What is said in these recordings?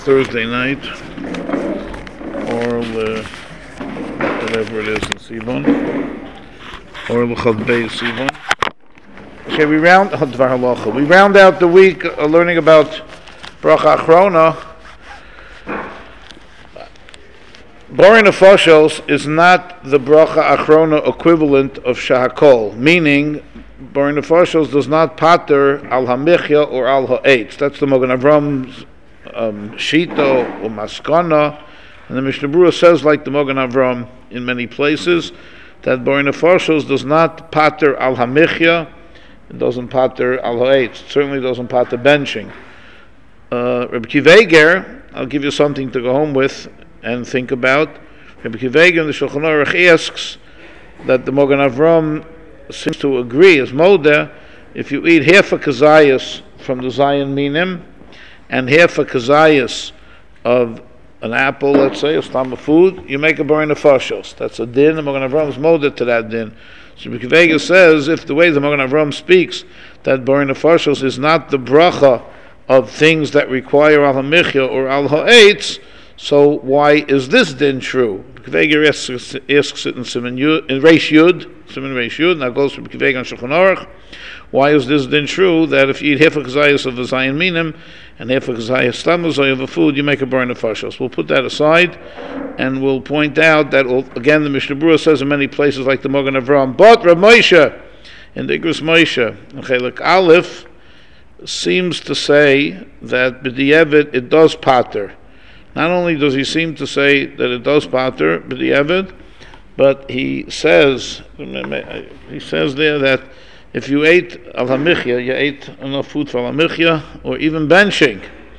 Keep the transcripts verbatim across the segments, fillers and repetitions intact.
Thursday night, or the, whatever it is in Sivon, or the Chad Beis Sivon. Okay, we round we round out the week uh, learning about Bracha Achrona. Borei Nefashos is not the Bracha Achrona equivalent of Shahakol, meaning Borei Nefashos does not pater al hamichya or al ha'etz. That's the Mogen Avram's um, Shito or Maskana, and the Mishnah Berurah says, like the Mogen Avram in many places, that Borei Nefashos does not pater al hamichya, it doesn't pater al ha'etz, it certainly doesn't pater benching. Uh, Rabbi Akiva Eiger, I'll give you something to go home with and think about. Rabbi Akiva Eiger in the Shulchan Aruch asks that the Mogen Avram seems to agree, as Modeh, if you eat half a kazayas from the Zayin Minim and half a kazayas of an apple, let's say, a stam of food, you make a Borei Nefashos. That's a din. The Mogen Avram is Modeh to that din. So Rabbi Akiva Eiger says, if the way the Mogen Avram speaks, that Borei Nefashos is not the bracha of things that require al hamichya or al ha'etz, so why is this din true? Akiva Eiger asks, asks it in Siman Yud, in Reish Yud, Siman Reish Yud, now goes from Akiva Eiger on Shulchan Aruch. Why is this din true that if you eat half a kazayas of the Zayin Minim and half a kazayas stamazay of a food, you make a Borei Nefashos? We'll put that aside, and we'll point out that again the Mishnah Berurah says in many places, like the Mogen Avram, but Rav Moshe in the Igros Moshe, okay, like Aleph seems to say that b'di'evet it does pater. Not only does he seem to say that it does pater b'di'evet, but he says he says there that if you ate al hamichya, you ate enough food for al hamichya, or even benching,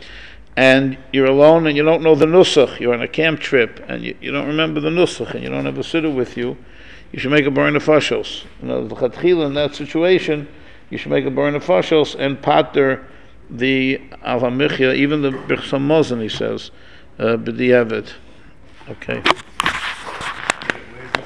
and you're alone and you don't know the nusach, you're on a camp trip and you, you don't remember the nusach and you don't have a sitter with you, you should make a Borei Nefashos. You know, in that situation, you should make a Borei Nefashos and pater the al hamichya, even the Birchas Hamazon, he says, uh, b'di'evet. Okay.